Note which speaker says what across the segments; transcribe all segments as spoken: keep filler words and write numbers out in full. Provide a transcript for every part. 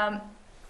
Speaker 1: Um,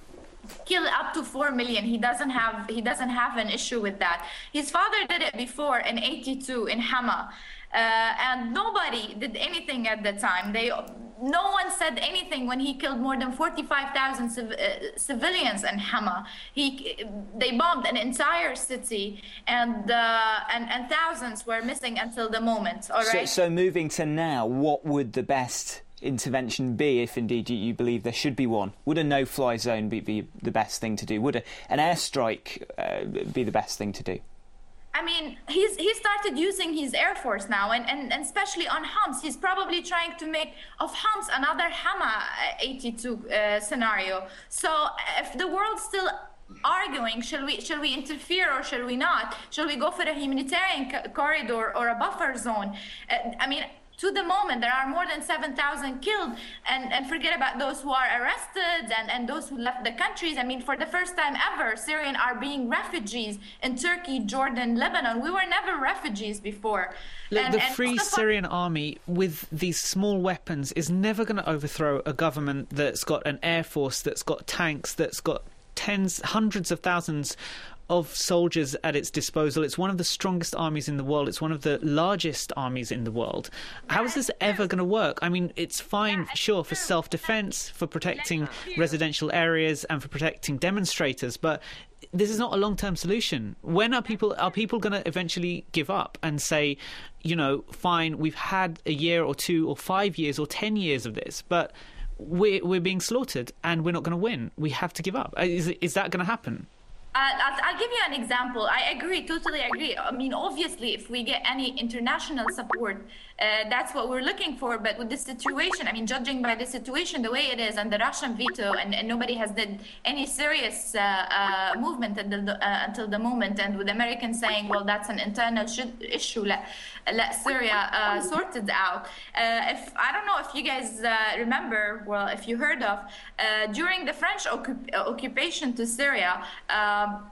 Speaker 1: kill up to four million. He doesn't have he doesn't have an issue with that. His father did it before in eighty-two in Hama, uh, and nobody did anything at the time. They no one said anything when he killed more than forty-five thousand civ- uh, civilians in Hama. He they bombed an entire city, and uh, and and thousands were missing until the moment. All right.
Speaker 2: So, so moving to now, what would the best intervention be, if indeed you, you believe there should be one? Would a no-fly zone be, be the best thing to do? Would a, an airstrike uh, be the best thing to do?
Speaker 1: I mean, he's he started using his air force now, and, and, and especially on Homs. He's probably trying to make of Homs another Hama eighty-two uh, scenario. So if the world's still arguing, shall we shall we interfere or shall we not? Shall we go for a humanitarian co- corridor or a buffer zone? Uh, I mean, to the moment, there are more than seven thousand killed, and, and forget about those who are arrested and, and those who left the countries. I mean, for the first time ever, Syrians are being refugees in Turkey, Jordan, Lebanon. We were never refugees before.
Speaker 3: Look,
Speaker 1: and,
Speaker 3: the
Speaker 1: and
Speaker 3: Free
Speaker 1: Mustafa-
Speaker 3: Syrian Army, with these small weapons, is never going to overthrow a government that's got an air force, that's got tanks, that's got tens, hundreds of thousands of soldiers at its disposal. It's one of the strongest armies in the world. It's one of the largest armies in the world. How is this ever going to work? I mean, it's fine, sure, for self-defense, for protecting residential areas and for protecting demonstrators, but this is not a long-term solution. When are people are people going to eventually give up and say, you know, fine, we've had a year or two or five years or ten years of this, but we're, we're being slaughtered and we're not going to win. We have to give up. Is, is that going to happen?
Speaker 1: Uh, I'll, I'll give you an example. I agree, totally agree. I mean, obviously, if we get any international support, uh, that's what we're looking for. But with this situation, I mean, judging by the situation the way it is, and the Russian veto, and, and nobody has did any serious uh, uh, movement until the, uh, until the moment, and with Americans saying, well, that's an internal sh- issue, let, let Syria uh, sort it out. Uh, if I don't know if you guys uh, remember, well, if you heard of, uh, during the French occup- occupation to Syria, um,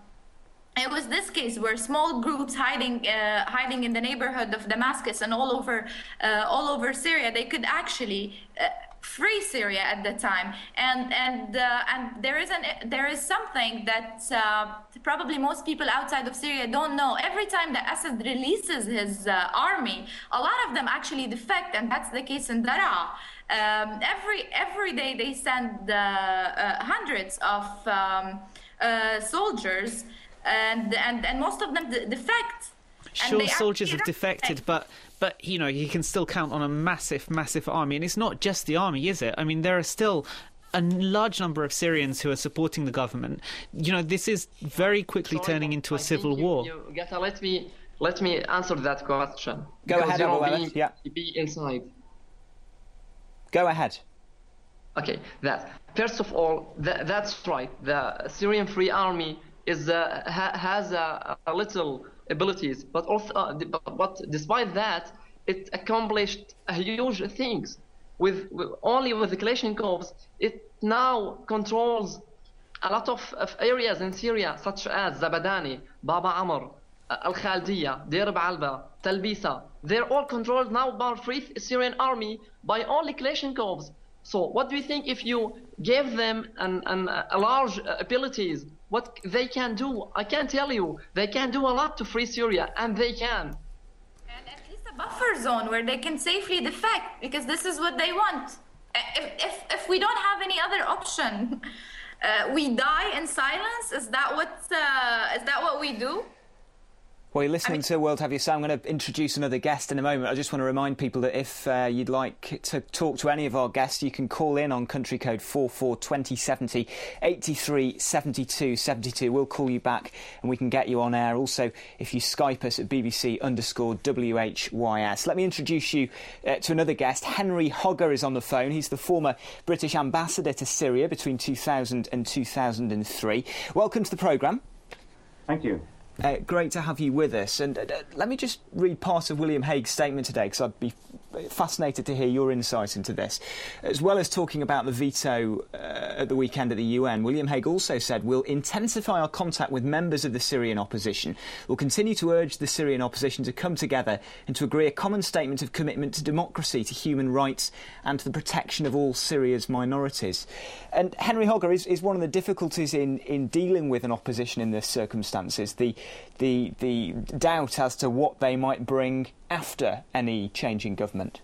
Speaker 1: it was this case where small groups hiding, uh, hiding in the neighborhood of Damascus and all over, uh, all over Syria, they could actually uh, free Syria at the time. And and uh, and there is an there is something that uh, probably most people outside of Syria don't know. Every time that Assad releases his uh, army, a lot of them actually defect, and that's the case in Daraa. Um, every every day they send uh, uh, hundreds of um, uh, soldiers. And, and and most of them defect.
Speaker 3: Sure, soldiers have defected, but but you know, you can still count on a massive, massive army, and it's not just the army, is it? I mean, there are still a large number of Syrians who are supporting the government. You know, this is very quickly
Speaker 4: Sorry,
Speaker 3: turning into a
Speaker 4: I
Speaker 3: civil
Speaker 4: think you,
Speaker 3: war.
Speaker 4: You, Gata, let me let me answer that question.
Speaker 2: Go
Speaker 4: because,
Speaker 2: ahead,
Speaker 4: you know,
Speaker 2: Abu
Speaker 4: be,
Speaker 2: yeah.
Speaker 4: be inside.
Speaker 2: Go ahead.
Speaker 4: Okay, that first of all, th- that's right. The Syrian Free Army is uh, ha- has a, a little abilities, but also, uh, but despite that, it accomplished huge things. With, with only with the Kalashnikovs, it now controls a lot of, of areas in Syria, such as Zabadani, Baba Amr, Al Khaldiya, Deir Balba, Talbisa. They're all controlled now by Free Syrian Army by only Kalashnikovs. So, what do you think if you gave them an, an, a large abilities? What they can do? I can tell you, they can do a lot to free Syria, and they can.
Speaker 1: And at least a buffer zone where they can safely defect, because this is what they want. If if, if we don't have any other option, uh, we die in silence. Is that what uh, is that what we do?
Speaker 2: Well, you're listening
Speaker 1: I mean,
Speaker 2: to World Have Your Say. I'm going to introduce another guest in a moment. I just want to remind people that if uh, you'd like to talk to any of our guests, you can call in on country code four four two zero seven zero, eighty-three seventy-two seventy-two. We'll call you back and we can get you on air. Also, if you Skype us at BBC underscore W H Y S. Let me introduce you uh, to another guest. Henry Hogger is on the phone. He's the former British ambassador to Syria between two thousand and two thousand three. Welcome to the programme.
Speaker 5: Thank you.
Speaker 2: Uh, great to have you with us. And uh, let me just read part of William Hague's statement today, because I'd be fascinated to hear your insight into this. As well as talking about the veto uh, at the weekend at the U N, William Hague also said, we'll intensify our contact with members of the Syrian opposition. We'll continue to urge the Syrian opposition to come together and to agree a common statement of commitment to democracy, to human rights and to the protection of all Syria's minorities. And Henry Hogger, is, is one of the difficulties in, in dealing with an opposition in this circumstances the, the, the doubt as to what they might bring after any change in government?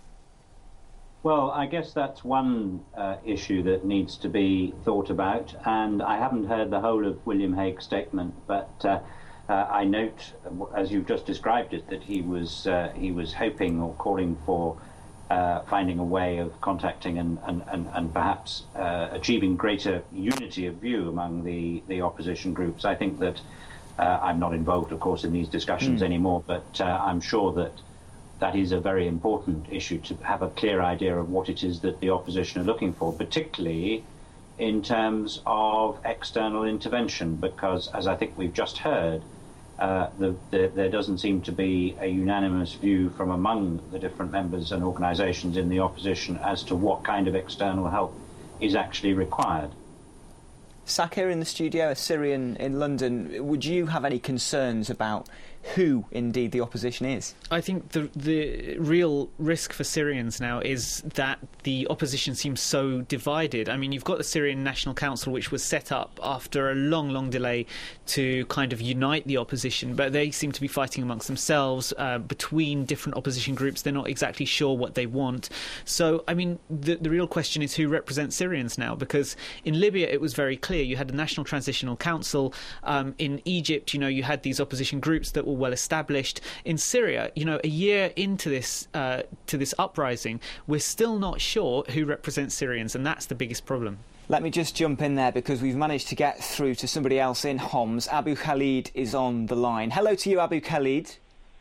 Speaker 5: Well, I guess that's one uh, issue that needs to be thought about, and I haven't heard the whole of William Hague's statement, but uh, uh, I note, as you've just described it, that he was uh, he was hoping or calling for uh, finding a way of contacting and and and, and perhaps uh, achieving greater unity of view among the the opposition groups. I think that uh, I'm not involved, of course, in these discussions mm. anymore, but uh, I'm sure that that is a very important issue, to have a clear idea of what it is that the opposition are looking for, particularly in terms of external intervention, because, as I think we've just heard, uh, the, the, there doesn't seem to be a unanimous view from among the different members and organisations in the opposition as to what kind of external help is actually required.
Speaker 2: Sakir in the studio, a Syrian in London, would you have any concerns about who indeed the opposition is?
Speaker 3: I think the the real risk for Syrians now is that the opposition seems so divided. I mean, you've got the Syrian National Council, which was set up after a long, long delay to kind of unite the opposition, but they seem to be fighting amongst themselves uh, between different opposition groups. They're not exactly sure what they want. So, I mean, the, the real question is who represents Syrians now, because in Libya it was very clear. You had the National Transitional Council. Um, in Egypt, you know, you had these opposition groups that were well established. In Syria, you know, a year into this uh, to this uprising, we're still not sure who represents Syrians, and that's the biggest problem.
Speaker 2: Let me just jump in there, because we've managed to get through to somebody else in Homs. Abu Khalid is on the line. Hello to you, Abu Khalid.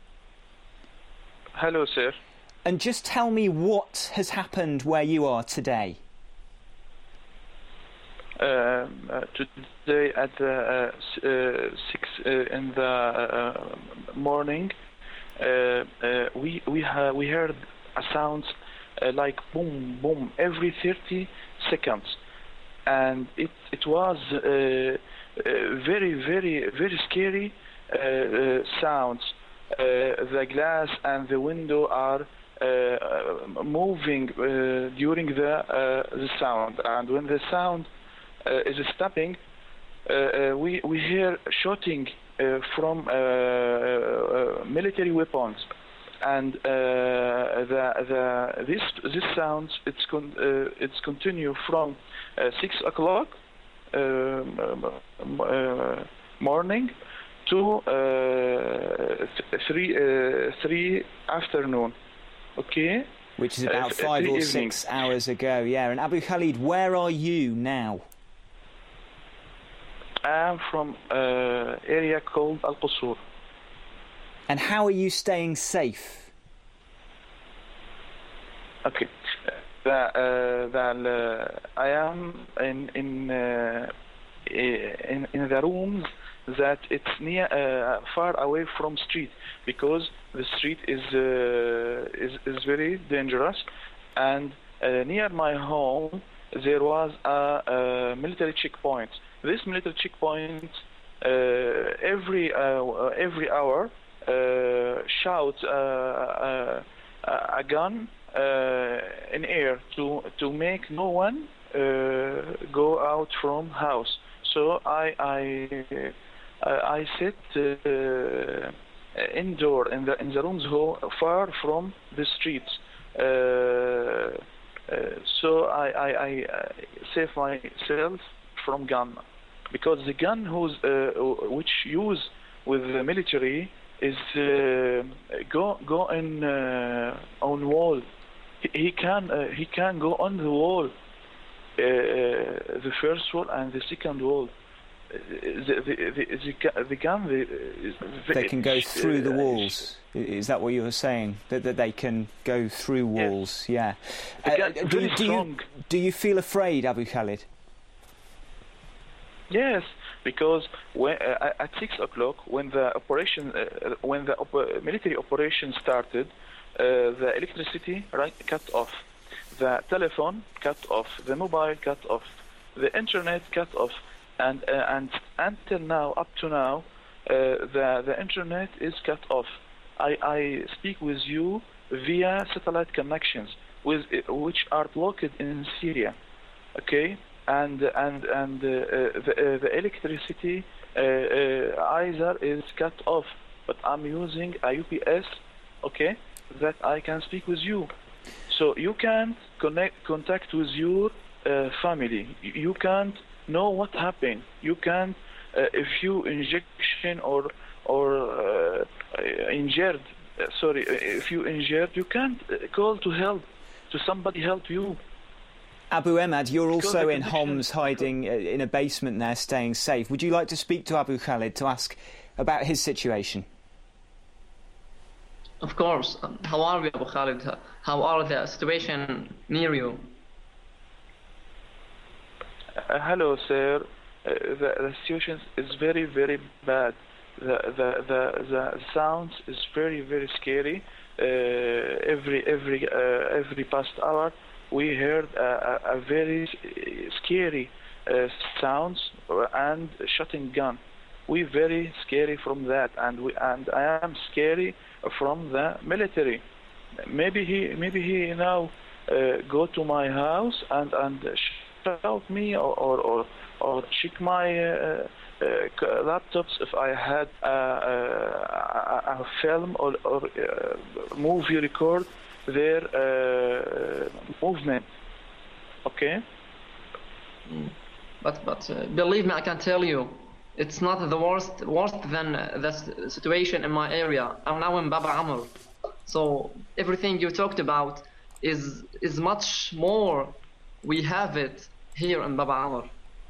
Speaker 6: Hello, sir.
Speaker 2: And just tell me what has happened where you are today.
Speaker 6: Um, uh, today at uh, uh, six uh, in the uh, morning, uh, uh, we we ha we heard a sound uh, like boom boom every thirty seconds, and it it was uh, uh, very very very scary uh, uh, sounds. Uh, the glass and the window are uh, moving uh, during the uh, the sound, and when the sound Uh, is stopping, uh, uh, we we hear shooting uh, from uh, uh, military weapons, and uh, the the this this sounds it's con uh, it's continue from uh, six o'clock um, uh, morning to uh, th three uh, three afternoon. Okay.
Speaker 2: Which is about uh, five or evening. six hours ago. Yeah. And Abu Khalid, where are you now?
Speaker 6: I'm from an uh, area called Al Qusur.
Speaker 2: And how are you staying safe?
Speaker 6: Okay, the, uh, the, uh, I am in in, uh, in in the rooms that it's near uh, far away from street, because the street is uh, is is very dangerous, and uh, near my home there was a, a military checkpoint. This military checkpoint uh, every uh, every hour uh, shouts uh, uh, a gun uh, in air to to make no one uh, go out from house. So I I I sit uh, indoor in the in the rooms who far from the streets. Uh, uh, so I I, I save myself from gun, because the gun who's uh, which use with the military is uh, go go in uh, on wall. He, he can uh, he can go on the wall, uh, the first wall and the second wall. The the the, the, the gun the, the,
Speaker 2: they can go through the walls. Is that what you were saying? That, that they can go through walls?
Speaker 6: Yes.
Speaker 2: Yeah. Uh, do, you, do you do you feel afraid, Abu Khalid?
Speaker 6: Yes, because when, uh, at six o'clock, when the operation, uh, when the op military operation started, the electricity right cut off, the telephone cut off, the mobile cut off, the internet cut off, and uh, and until now, up to now, uh, the the internet is cut off. I, I speak with you via satellite connections, with uh, which are blocked in Syria, okay, and and and uh, uh, the uh, the electricity uh, uh, either is cut off, but I'm using a U P S, okay, that I can speak with you, so you can't connect contact with your uh, family. You can't know what happened. You can't uh, if you injection or or uh, injured. Uh, sorry, if you injured, you can't call to help, to somebody help you.
Speaker 2: Abu Emad, you're also in Homs, hiding in a basement there, staying safe. Would you like to speak to Abu Khalid to ask about his situation?
Speaker 4: Of course. How are we, Abu Khalid? How are the situation near you?
Speaker 6: Uh, hello, sir. Uh, the, the situation is very, very bad. The the the the sound is very, very scary. Uh, every every uh, every past hour, we heard a, a, a very scary uh, sounds and shooting gun. We very scary from that, and we and I am scary from the military. Maybe he maybe he now uh, go to my house and and shout me or or or, or check my uh, uh, laptops if I had a, a, a film or, or uh, movie record their uh, movement. Okay.
Speaker 4: But but uh, believe me, I can tell you, it's not the worst worse than the situation in my area. I'm now in Bab Amr, so everything you talked about is is much more. We have it here in Bab Amr.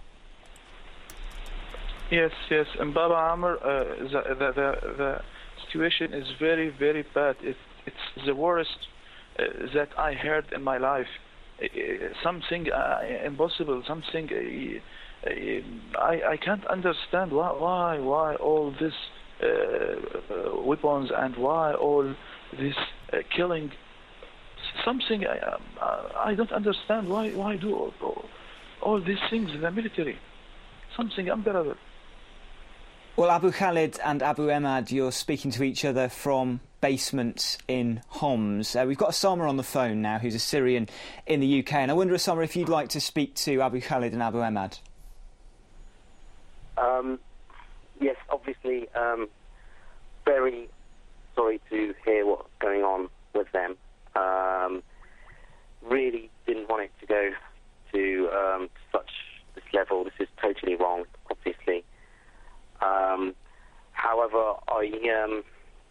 Speaker 6: Yes, yes. In Bab Amr, uh, the, the the the situation is very, very bad. It, it's the worst uh, that I heard in my life. Uh, something uh, impossible. Something. Uh, I, I can't understand why why why all this uh, uh, weapons and why all this uh, killing. Something I I don't understand why why do all, all these things in the military. Something unbearable.
Speaker 2: Well, Abu Khalid and Abu Emad, you're speaking to each other from basements in Homs. Uh, we've got Osama on the phone now, who's a Syrian in the U K, and I wonder, Osama, if you'd like to speak to Abu Khalid and Abu Emad.
Speaker 7: Um, yes, obviously, um, very sorry to hear what's going on with them. Um, really didn't want it to go to um, such this level. This is totally wrong, obviously. Um, however, I um,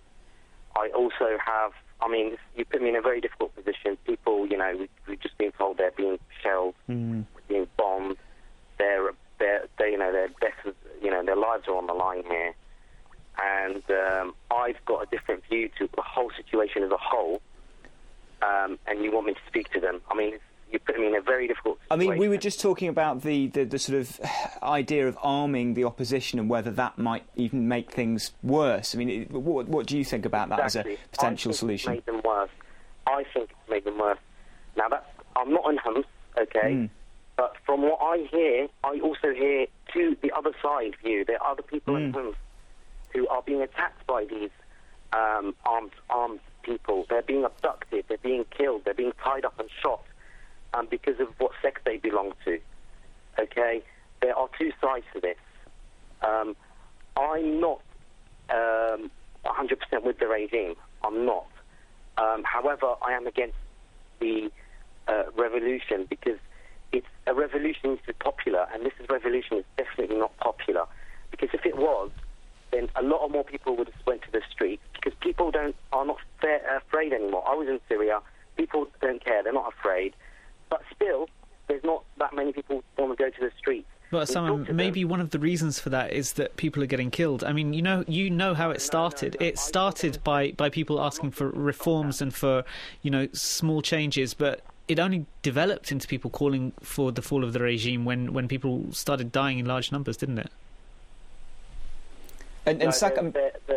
Speaker 7: I also have. I mean, you put me in a very difficult position. People, you know, we, we've just been told they're being shelled,
Speaker 2: mm.
Speaker 7: being bombed. They're Their, they, you know, their deaths, you know, their lives are on the line here, and um, I've got a different view to the whole situation as a whole. Um, and you want me to speak to them? I mean, you put me in a very difficult situation.
Speaker 2: I mean, we were just talking about the, the, the sort of idea of arming the opposition and whether that might even make things worse. I mean, it, what, what do you think about that
Speaker 7: exactly.
Speaker 2: as a potential
Speaker 7: I think
Speaker 2: solution?
Speaker 7: It's made them worse. I think it's made them worse. Now, that's, I'm not in Homs, okay.
Speaker 2: Mm.
Speaker 7: But from what I hear, I also hear to the other side view. There are other people
Speaker 2: mm.
Speaker 7: in Homs who are being attacked by these um, armed armed people. They're being abducted. They're being killed. They're being tied up and shot um, because of what sect they belong to. Okay, there are two sides to this. Um, I'm not um, one hundred percent with the regime. I'm not. Um, however, I am against the uh, revolution because it's a revolution needs to be popular, and this is revolution is definitely not popular. Because if it was, then a lot of more people would have went to the streets. Because people don't are not fair, afraid anymore. I was in Syria. People don't care. They're not afraid. But still, there's not that many people who want to go to the streets.
Speaker 3: But Simon, maybe one of the reasons for that is that people are getting killed. I mean, you know, you know how it started. It started by, by people asking for reforms and for, you know, small changes, but it only developed into people calling for the fall of the regime when, when people started dying in large numbers, didn't it?
Speaker 2: And, and
Speaker 7: no,
Speaker 2: second,
Speaker 7: there, there,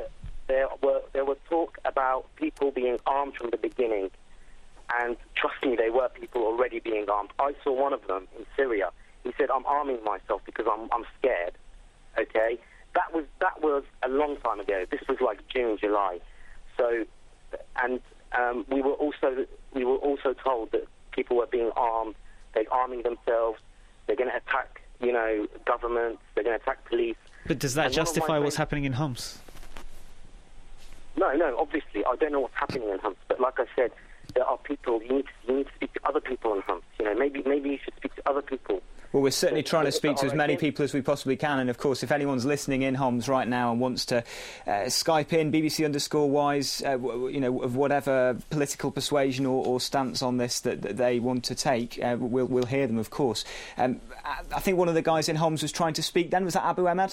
Speaker 7: there were there was talk about people being armed from the beginning, and trust me, they were people already being armed. I saw one of them in Syria. He said, "I'm arming myself because I'm I'm scared." Okay, that was that was a long time ago. This was like June, July. So, and um, we were also we were also told that people were being armed. They're arming themselves. They're going to attack, you know, governments. They're going to attack police.
Speaker 3: But does that
Speaker 7: And one of my
Speaker 3: justify what's
Speaker 7: friends-
Speaker 3: happening in Homs?
Speaker 7: No, no, obviously, I don't know what's happening in Homs, but like I said, there are people, you need to, you need to speak to other people in Homs. You know, maybe maybe you should speak to other people.
Speaker 2: Well, we're certainly trying to
Speaker 7: If
Speaker 2: speak to as many
Speaker 7: already-
Speaker 2: people as we possibly can, and of course, if anyone's listening in Homs right now and wants to uh, Skype in, B B C underscore wise, uh, w- you know, of whatever political persuasion or, or stance on this that, that they want to take, uh, we'll, we'll hear them, of course. Um, I, I think one of the guys in Homs was trying to speak then. Was that Abu Ahmad?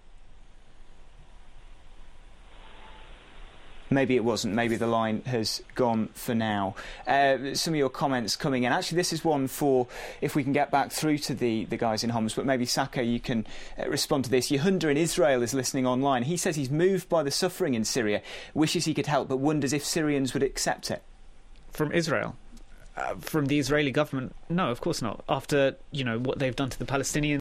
Speaker 2: Maybe it wasn't. Maybe the line has gone for now. Uh, some of your comments coming in. Actually, this is one for if we can get back through to the, the guys in Homs, but maybe, Saka, you can uh, respond to this. Yehunda in Israel is listening online. He says he's moved by the suffering in Syria, wishes he could help, but wonders if Syrians would accept it.
Speaker 3: From Israel? Uh, from the Israeli government? No, of course not. After, you know, what they've done to the Palestinians,